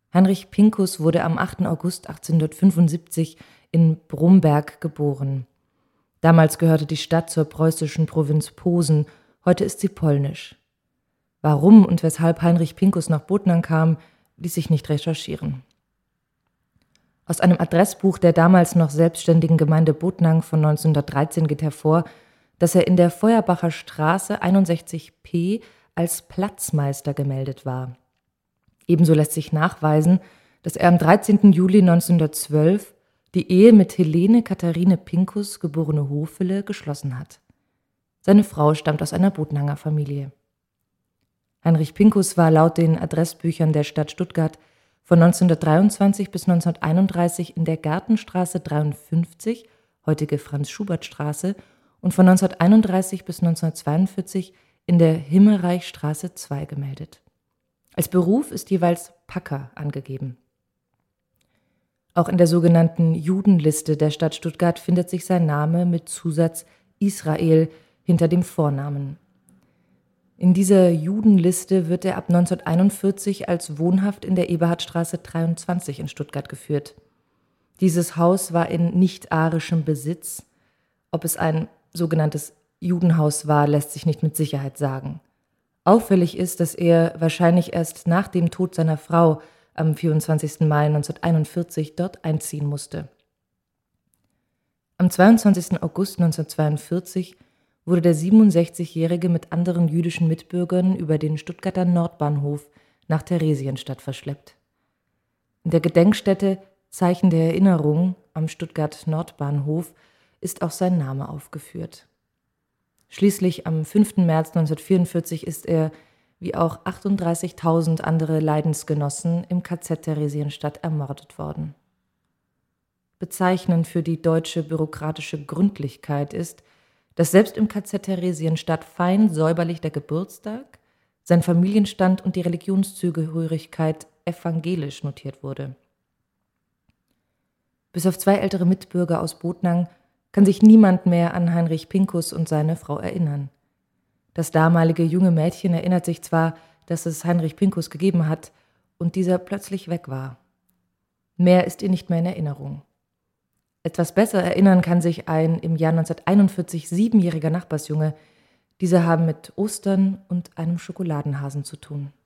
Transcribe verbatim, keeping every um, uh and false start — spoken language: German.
Heinrich Pinkus wurde am achten August achtzehnhundertfünfundsiebzig in Bromberg geboren. Damals gehörte die Stadt zur preußischen Provinz Posen, heute ist sie polnisch. Warum und weshalb Heinrich Pinkus nach Bodnang kam, ließ sich nicht recherchieren. Aus einem Adressbuch der damals noch selbstständigen Gemeinde Bodnang von neunzehnhundertdreizehn geht hervor, dass er in der Feuerbacher Straße einundsechzig p als Platzmeister gemeldet war. Ebenso lässt sich nachweisen, dass er am dreizehnten Juli neunzehnhundertzwölf die Ehe mit Helene Katharine Pinkus, geborene Hofele, geschlossen hat. Seine Frau stammt aus einer Bodnanger Familie. Heinrich Pinkus war laut den Adressbüchern der Stadt Stuttgart von neunzehnhundertdreiundzwanzig bis neunzehnhunderteinunddreißig in der Gartenstraße dreiundfünfzig, heutige Franz-Schubert-Straße, und von neunzehnhunderteinunddreißig bis neunzehnhundertzweiundvierzig in der Himmelreichstraße zwei gemeldet. Als Beruf ist jeweils Packer angegeben. Auch in der sogenannten Judenliste der Stadt Stuttgart findet sich sein Name mit Zusatz Israel hinter dem Vornamen. In dieser Judenliste wird er ab neunzehnhunderteinundvierzig als wohnhaft in der Eberhardstraße dreiundzwanzig in Stuttgart geführt. Dieses Haus war in nicht-arischem Besitz. Ob es ein sogenanntes Judenhaus war, lässt sich nicht mit Sicherheit sagen. Auffällig ist, dass er wahrscheinlich erst nach dem Tod seiner Frau am vierundzwanzigsten Mai neunzehnhunderteinundvierzig dort einziehen musste. Am zweiundzwanzigsten August neunzehnhundertzweiundvierzig wurde der siebenundsechzigjährige mit anderen jüdischen Mitbürgern über den Stuttgarter Nordbahnhof nach Theresienstadt verschleppt. In der Gedenkstätte Zeichen der Erinnerung am Stuttgart-Nordbahnhof ist auch sein Name aufgeführt. Schließlich am fünften März neunzehnhundertvierundvierzig ist er, wie auch achtunddreißigtausend andere Leidensgenossen, im K Z Theresienstadt ermordet worden. Bezeichnend für die deutsche bürokratische Gründlichkeit ist, dass selbst im K Z Theresienstadt fein säuberlich der Geburtstag, sein Familienstand und die Religionszugehörigkeit evangelisch notiert wurde. Bis auf zwei ältere Mitbürger aus Bodnang kann sich niemand mehr an Heinrich Pinkus und seine Frau erinnern. Das damalige junge Mädchen erinnert sich zwar, dass es Heinrich Pinkus gegeben hat und dieser plötzlich weg war. Mehr ist ihr nicht mehr in Erinnerung. Etwas besser erinnern kann sich ein im Jahr neunzehnhunderteinundvierzig siebenjähriger Nachbarsjunge. Diese haben mit Ostern und einem Schokoladenhasen zu tun.